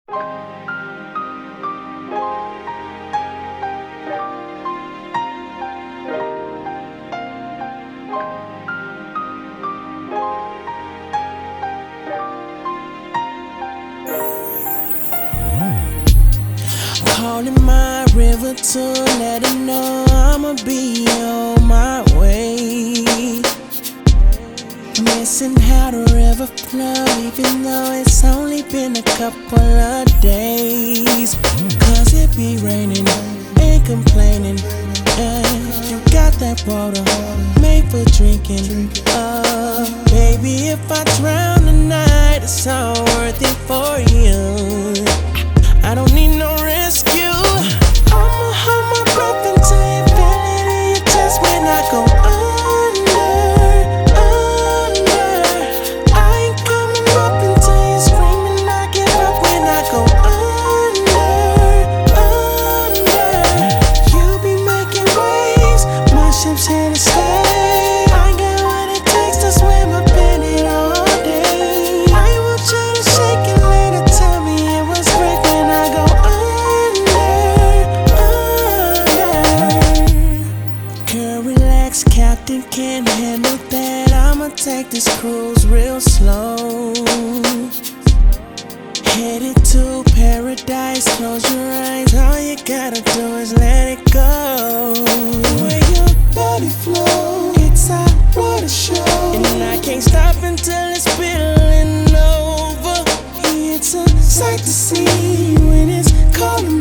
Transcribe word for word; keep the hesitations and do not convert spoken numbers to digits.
Calling my river to let it know I'ma be on my way. Missing how the river flow, even though it's only been a couple of days. Cause it be raining, ain't complaining. And you got that water made for drinking. Oh, baby, if I drown tonight, it's all worth it for you. I don't need no rescue. I'ma hold my breath until you feel it in your chest when I go under, under. I ain't coming up until you're screaming I give up when I go under, under. You be making waves, my ship's here to stay. I got what it takes to swim up in it all day. I want you to shake it later, tell me it was great when I go Girl, relax, Captain, can't handle that. I'ma take this cruise real slow. Headed to paradise, close your eyes. All you gotta do is let it go. The way your body flows, it's a water show. And I can't stop until it's spilling over. It's a sight to see when it's calling